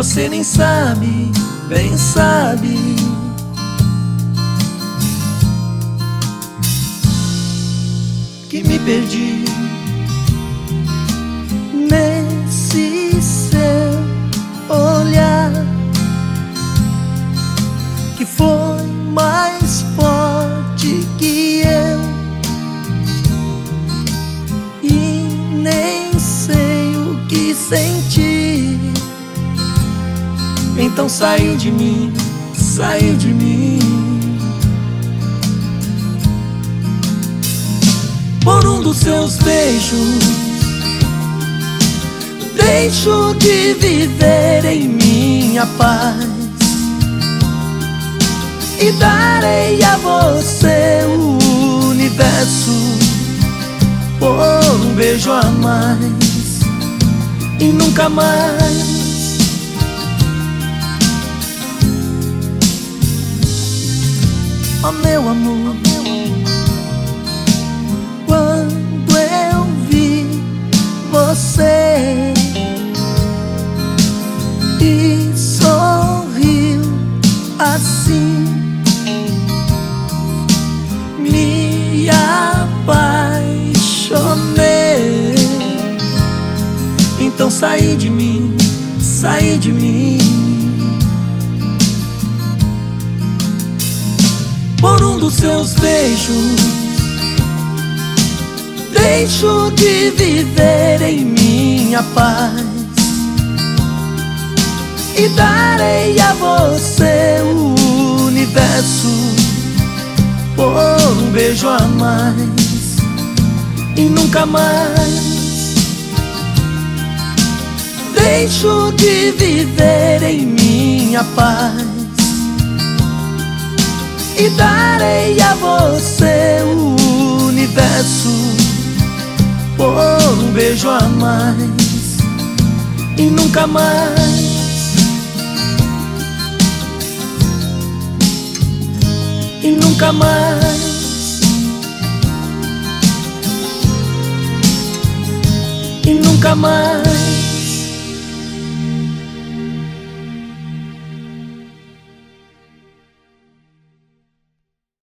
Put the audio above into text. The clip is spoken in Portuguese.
Você nem sabe, bem sabe, que me perdi nesse seu olhar, que foi mais forte que eu, e nem sei o que senti. Então saiu de mim, saiu de mim. Por um dos seus beijos, deixo de viver em minha paz, e darei a você o universo por um beijo a mais, e nunca mais. Oh, meu amor, quando eu vi você e sorriu assim, me apaixonei. Então saí de mim, saí de mim. Por um dos seus beijos, deixo de viver em minha paz, e darei a você o universo por um beijo a mais, e nunca mais. Deixo de viver em minha paz, e darei a você o universo por um beijo a mais, e nunca mais. E nunca mais. E nunca mais.